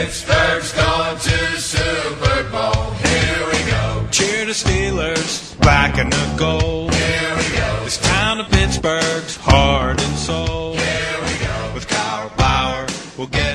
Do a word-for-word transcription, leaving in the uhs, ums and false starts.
Pittsburgh's going to the Super Bowl. Here we go. Cheer the Steelers, black and the gold. Here we go. This town of Pittsburgh's heart and soul. Here we go. With Kyle Bauer, we'll get